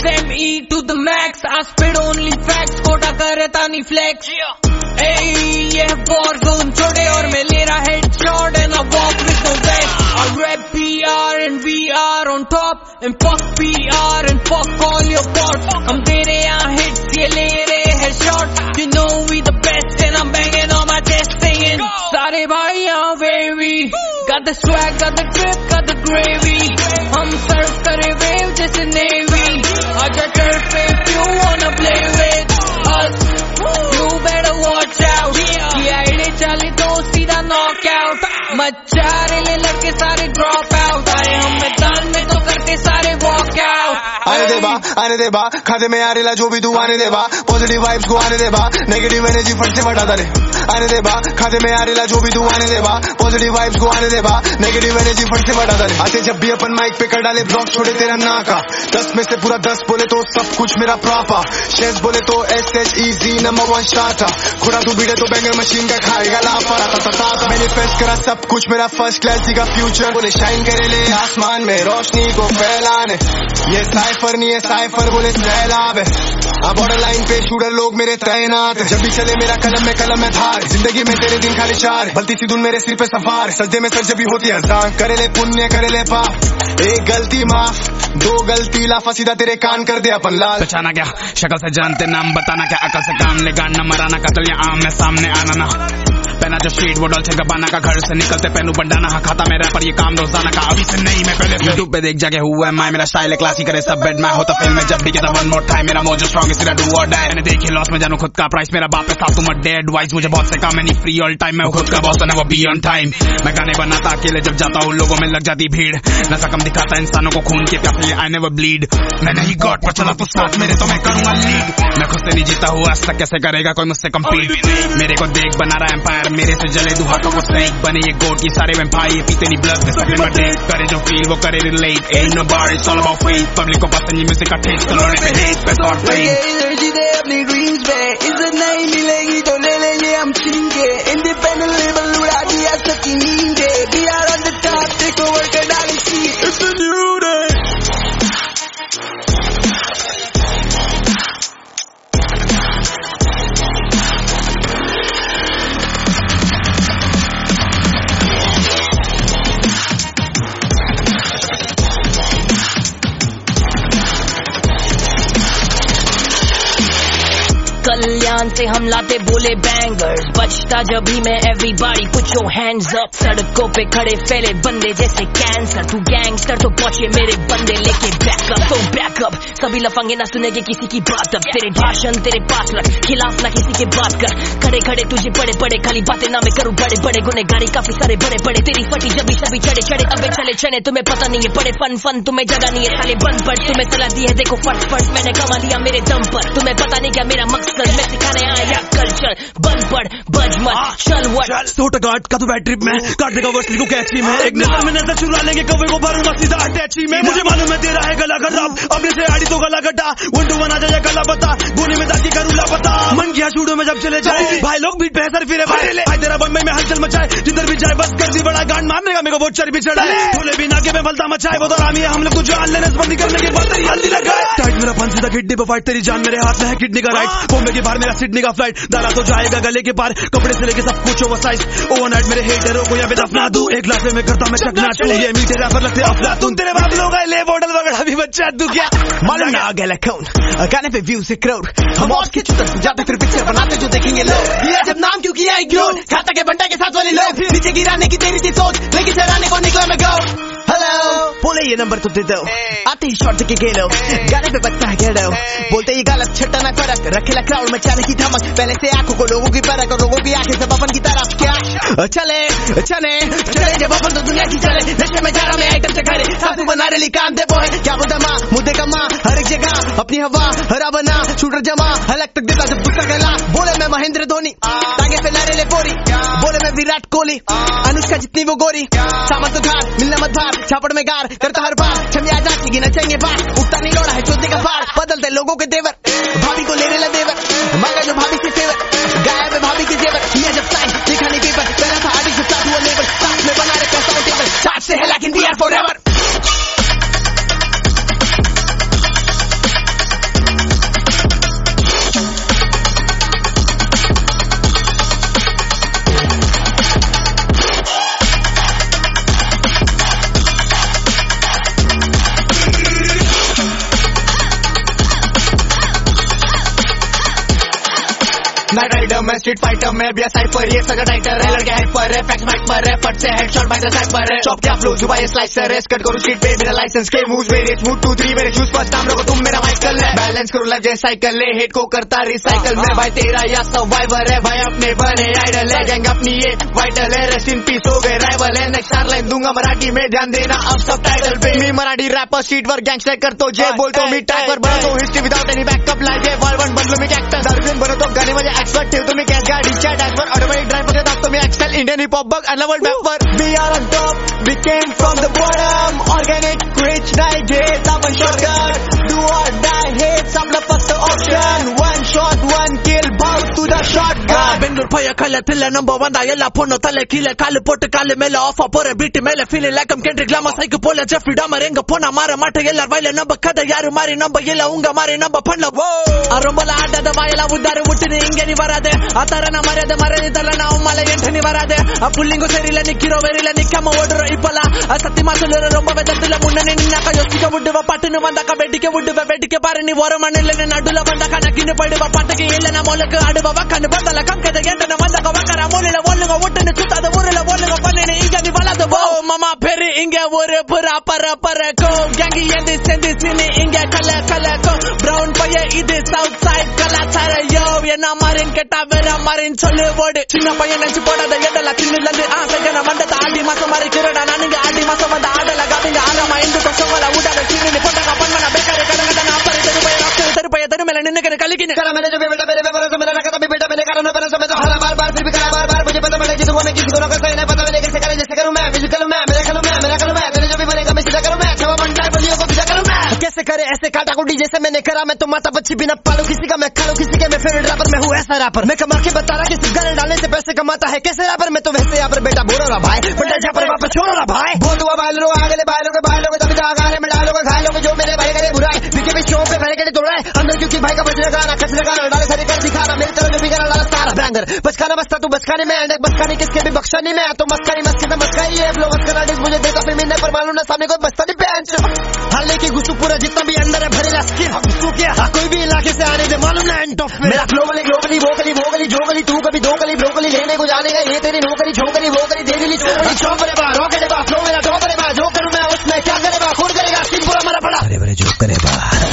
SME to the max, I spit only facts, Kota करता नहीं flex. Hey, ये war zone छोड़े और मैं ले रहा headshot and I walk with no vest. I rap PR and VR on top and fuck PR and fuck all your bots. हम दे रहे यहाँ hits, ये ले रहे हैं shot. You know we the best and I'm banging on my chest singing. सारे भाई यहाँ wavy, got the swag, got the drip, got the gravy. हम सर्व करे wave जैसे navy. आजा turf पे if you wanna play with us, you better watch out. ये ID चली तो सीधा knockout. मचा रहे लड़के सारे drop out. आए हम मैदान में तो करते सारे walk out. आने दे बा खाते में यारेला जो भी तू आने दे बा पॉजिटिव वाइब्स को आने दे बा नेगेटिव एनर्जी फट से हटा दे आने दे बा खाते में यारेला जो भी तू आने दे बा पॉजिटिव वाइब्स को आने दे बा नेगेटिव एनर्जी फट से हटा दे आते जब भी अपन माइक पे कर डाले ब्लॉक छोड़े तेरा ना का 10 में से पूरा 10 बोले तो सब कुछ मेरा प्रॉपर शेष बोले तो SHEZ नंबर 1 स्टार्टर खुदा तू बीड़े तो बैंगर मशीन का खाएगा लाफा मैनिफेस्ट करा सब कुछ मेरा फर्स्ट क्लास का फ्यूचर बोले शाइन करे ले आसमान में रोशनी को फैलाने ये साइफर नहीं है साइफर बोले सैलाब है अब बॉर्डर लाइन पे शूटर लोग मेरे तैनात जब भी चले मेरा कलम में धार जिंदगी में तेरे दिन खाली चार बलती सी धुन मेरे सिर पे सफार सज्जे में सर जब भी होती है अजान करे ले पुण्य करे ले पाप एक गलती माफ 2 गलती लाफा सीधा तेरे कान कर दे अपन लाल पहचाना क्या शक्ल से जानते नाम बताना क्या अकल से काम ले गाना मराना कतल या आम में सामने आना ना पहना जो शीट वो डॉल्चे गबाना का घर से निकलते पहनू बंडाना खाता मेरा पर ये काम रोजाना का अभी से नहीं मैं पहले यूट्यूब पे देख जाके हुआ है मैं मेरा स्टाइल है क्लासी करे सब बेड मैं होता फिल्म में जब भी कहता वन मोर टाइम मेरा मोजो स्ट्रॉन्ग इस डू और डाई मैंने देखी लॉस में जानू खुद का प्राइस मेरा बाप है साथ तुम डेड वाइस मुझे बहुत से काम है नहीं फ्री ऑल टाइम मैं खुद का बॉस है वो बी ऑन टाइम मैं गाने बनाता अकेले जब जाता हूँ लोगों में लग जाती भीड़ नशा कम दिखाता इंसानों को खून के प्यासे आई नेवर ब्लीड मैं नहीं गॉड पर चला तो साथ मेरे तो मैं करूंगा लीड मैं खुद से नहीं जीता हुआ आज तक कैसे करेगा कोई मुझसे कम्पीट मेरे को देख बना रहा एम्पायर मेरे से जले हाथों को स्नेक बने ये गोट की सारे वैम्पायर पीते नहीं ब्लड सेकंड में टेक करे जो फील वो करे relate ain't no bar it's all about faith पब्लिक को पसंद ये म्यूजिक का टेस्ट तो लोने पे हेट पे शॉर्ट फेम एनर्जी दे अपनी ड्रीम्स पे इज्जत नहीं मिलेगी तो ले लेंगे हम छीन के इंडिपेंडेंट लेवल उड़ा दिया सबकी नींद we are on the top take over के डाली सी it's a new day कल्याण से हम लाते बोले बैंगर्स बचता जब भी मैं everybody put your hands up सड़कों पे खड़े फैले बंदे जैसे कैंसर तू गैंगस्टर तो पहुंचे मेरे बंदे लेके बैकअप सभी लफंगे ना सुनेंगे किसी की बात अब तेरे भाषण तेरे पास रख खिलाफ ना किसी के बात कर खड़े खड़े तुझे बड़े बड़े खाली बातें ना मैं करूँ बड़े बड़े गुनेगारी काफी सारे बड़े बड़े तेरी फटी जब भी सभी चढ़े अबे चले चने तुम्हें पता नहीं है बड़े फन तुम्हें जगह नहीं है साले बंद पड़ तुम्हें सलाह दी है देखो फट मैंने कमा लिया मेरे दम पर तुम्हें पता नहीं क्या मेरा मकसद मैं सिखाने आया कल्चर बंद पड़ बज मत चल वट सोटा गार्ड का तो बैड ट्रिप में काट देगा वर्सली को कैची में एक नजर में नजर चुरा लेंगे कभी को भरूंगा सीधा अटैची में मुझे मालूम है तेरा है गला खराब अपने से आड़ी तो गला गड्ढा 1 2 1 आ जाए गला बता गोली में दागी करूँ लापता मन किया शूडो में जब चले जाए भाई लोग बीट पे सर फिरे भाई तेरा बम्बई में हलचल मचाए जिधर भी जाए बस कर दी बड़ा गांड मारने का मेरे को बहुत चर्बी चढ़ाए बोले भी नाके में फलता मचाए वो तो रामी है हम लोग को जान लेने बंदी करने के बाद तेरी हल्दी लगाए टाइट मेरा फन सीधा किडनी पे फाइट तेरी जान मेरे हाथ में है किडनी का राइट बॉम्बे के बाहर मेरा सिडनी का फ्लाइट दारा तो जाएगा गले के पार कपड़े से लेके सब कुछ ओवर साइज ओवरनाइट मेरे हेटरों को यहाँ पे दफना दूं एक लाख में करता मैं चकना चूं ये मीठे रैपर लगते अफलातून तेरे बाप लोग आए ले बॉटल वगैरह भी बच्चा तू क्या मालूम ना गला कौन गाने पे व्यूज से क्राउड हम और खींच तक जाते फिर पिक्चर बनाते जो देखेंगे लोग ये जब नाम क्यों किया इग्नोर खाता के बंटा के साथ वाले लोग नीचे गिराने की तेरी थी सोच लेकिन चढ़ाने को निकला मैं गो हेलो बोले ये नंबर तो दे दो आते ही शॉर्ट के गेलो गाने पे बचता है गेलो बोलते ये गलत छट्टा ना फर्क रखेला क्राउड में चाने की धमक पहले से आंखों को लोगों की परख और लोगों की आंखें सब अपन की तरफ क्या चले जब अपन तो दुनिया की चले नशे में जा रहा मैं आइटम से घरे साधु बना रही काम दे बोए क्या बोलता माँ मुद्दे का माँ हर एक जगह अपनी हवा हरा बना शूटर जमा हलक तक देता जब गुस्सा गला बोले मैं महेंद्र धोनी तागे पे लारे ले बोरी बोले मैं विराट कोहली अनुष्का जितनी वो गोरी सामंत घाट मिलना मत भार छापड़ में गार करता हर बार छमिया जाती की नचेंगे बार उठता नहीं लोड़ा है चौथे का फाड़ बदलते लोगों के देवर भाभी को लेने ला देवर मांगा जो भाभी से फेवर गायब है भाभी के जेवर किया जब साइन दिखाने के पर पहला था आदि से साथ हुआ लेवल साथ में बना रहे पैसा टेबल साथ से है लेकिन we are forever night rider मैं स्ट्रीट फाइटर मैं भी साइपर ये सगा टाइटर है लड़के हाइट पर है फैक्स मैक पर है फट से हेडशॉट बाय द साइपर है चॉप क्या फ्लो जुबाई स्लाइसर है कट करो स्ट्रीट पे बिना लाइसेंस के मूव्स मेरे स्मूथ 2 3 मेरे शूज फर्स्ट नाम रखो तुम मेरा माइकल है बैलेंस करो लाइफ जैसे साइकिल है हिट को करता रिसाइकल में भाई तेरा या सर्वाइवर है भाई अपने बने आइडल है गैंग अपनी ये वाइटल है रेस्ट इन पीस हो गए राइवल है नेक्स्ट स्टार लाइन दूंगा मराठी में ध्यान देना अब सब टाइटल पे मी Marathi rapper street work gangster कर तो जे बोल तो मी टाइगर बनो तो history without any backup like है वर्ल्ड वन बदलो मी कैक्टर दर्जन बनो तो गाने में एक्सपर्ट ठेव तुम्ही कॅश गाडी च्या डॅशवर ऑटोमॅटिक ड्राइव मध्ये टाकतो मी एक्सेल इंडियन हिप हॉप बघ अनला वर्ल्ड मॅप वर we are on top we came from the bottom organic rich night घेत आपण shortcut do or die hates आपला फक्त option one shot one kill bout to the shotgun Bengaluru ಪಯ ಕಲೆ ತಿಲ್ಲ ನಂಬರ್ 1 ಎಲ್ಲ ಪೊಣ್ಣು ತಲೆ ಕೀಲೆ ಕಾಲು ಪೊಟ್ಟು ಕಾಲು ಮೇಲೆ ಆಫ್ ಪೊರೆ ಬೀಟ್ ಮೇಲೆ feeling like Kendrick Lamar psycho ಪೋಲ ಜೆಫ್ರಿ ಡಾಮರ್ ಎಂಗ ಪೋನ ಮಾರ ಮಾಟ ಎಲ್ಲಾರ ವೈಲೆ ನಂಬ ಕದ ಯಾರು ಮಾರಿ ನಂಬ ಇಲ್ಲ ಉಂಗ ಮಾರಿ ನಂಬ ಪಣ್ಣ ಅರೊಂಬಲ ಆಟದ ವಾಯಲ ಉದ್ದಾರ ಹುಟ್ಟಿನ ಹಿಂಗೆ ನೀ ಬರದೆ ಆ ತರನ ಮರೆದಿದ್ದಲ್ಲ ನಾವು ಮಲೆ ಎಂಟನಿ ಬರದೆ ಆ ಪುಲ್ಲಿಂಗು ಸೇರಿಲ್ಲ ನಿಕ್ಕಿರೋ ವೆರಿಲ್ಲ ನಿಕ್ಕಮ್ಮ ಓಡರೋ ಇಪ್ಪಲ್ಲ ಆ ಸತ್ತಿ ಮಾತುಲರ ರೊಂಬ ಬೆದತ್ತಿಲ್ಲ ಮುನ್ನನೆ ನಿನ್ನಕ ಯೋಸಿಕ ಉಡ್ಡುವ ಪಟ್ಟನು ಬಂದಕ ಬೆಡ್ಡಿಗೆ ಉಡ್ಡುವ ಬೆಡ್ಡಿಗೆ ಬಾರಿ ನೀ ಹೊರ ಮಣ್ಣಲ್ಲಿ ನಡುಲ ಬಂದ ಕಣಕಿನ ಪಡುವ ಪಟ್ಟಗೆ ಇಲ್ಲನ ಮೂಲಕ ಆಡುವ ಕಣ್ಣು ಬಂದಲ್ಲ ಕಂಕದ ಎಂಟನ ಬಂದಕ ವಕರ ಮೂಲಿನ ಒಲ್ಲುಗ ಒಟ್ಟನ್ನು ಸುತ್ತಾದ ಊರಿನ ಒಲ್ಲುಗ ಪನ್ನಿನ ಈಗ ನೀ ಬಲದ ಬೋ ಮಮ ಪೆರಿ ಹಿಂಗೆ ಊರು ಪುರ ಪರ ಕೋ ಗ್ಯಾಂಗಿ ಎಂದಿ ಸೆಂದಿ ಸಿನಿ ಹಿಂಗೆ ಕಲ ಕೋ ಬ್ರೌನ್ ಪಯ್ಯ ಇದು ಸೌತ್ ಸೈಡ್ ಕಲಾಚಾರ ಯೋ என்ன மாறின் கேட்டா வேற மாறின் சொல்லு ஓடு சின்ன பையன் நினைச்சு போடாத எடல தின்னுலந்து ஆசைகன மண்டத்த ஆடி மாசம் மாறி கிரடா நானுங்க ஆடி மாசம் வந்த ஆடல காவிங்க ஆலமா ಇಂದು ಕೊಸವಲ ಊಟದ ಸಿರಿನಿ ಪೊಟ್ಟಕ ಪನ್ಮನ ಬೇಕಾರೆ ಕಡಗದ ನಾಪರಿ ತರುಪಯ ತರುಮೇಲೆ ನಿನ್ನಕನೆ ಕಲಿಕಿನ ಕರ ಮೇಲೆ ಜೊಬೆ ಬೆಟ ಬೇರೆ ಬರಸ ಮೇಲೆ ರಕತ ಬಿಟ ಮೇಲೆ ಕಾರಣ ಬರ ಸಮೇತ ಹರ ಬಾರ್ ಬಾರ್ फिर भी करा बार बार मुझे पता पड़े जिसको मैं किसी को ना करता नहीं पता मैंने कैसे करे जैसे करूं मैं फिजिकल मैं मेरा करूं मैं तेरे जो भी बनेगा मैं सीधा करूं मैं छवा बनता है बलियों को सीधा करूं मैं कैसे करे ऐसे काटा कुटी जैसे मैंने करा मैं तो माता बच्ची बिना पालू किसी का मैं खा लूं किसी के मैं फेवरेट रैपर मैं हूं ऐसा रैपर मैं कमा के बता रहा कि सिर्फ गाने डालने से पैसे कमाता है कैसे रैपर मैं तो वैसे यहाँ पर बेटा बोलो ना भाई बंडल जहाँ पर वापस छोड़ो ना भाई बोल दुआ भाई लोग आगे भाई लोग तभी तो आगे में डालोगे घायलोगे जो मेरे भाई करे बुराई बीके भी शो पे भाई करे तोड़ रहा है अंदर क्योंकि भाई का बचने गाना खचने गाना डाले सारे कर दिखा रहा मेरी तरह जो भी गाना डाला सारा बैंगर बचकाना बसता तू बचकाने में एंड बचकाने किसके भी बख्शा नहीं मैं तो मस्करी है फ्लो मस्करा डिस मुझे देता फिर मैंने पर मालूम ना सामने कोई बसता नहीं बेंच हाले की घुसू पूरा जितना भी अंदर है भरेला स्किन घुसू क्या कोई भी इलाके से आने दे मालूम ना एंड ऑफ मेरा ग्लोबली वोकली जोगली तू कभी दोगली ब्रोकली लेने को जाने का ये तेरी नौकरी छोकरी वोकरी दे दिली छोकरी चौकरे बा रोकरे बा फ्लो मेरा टोकरे बा जो करूं मैं उसमें क्या करे बा खून करेगा स्किन पूरा मरा पड़ा अरे जो करे बा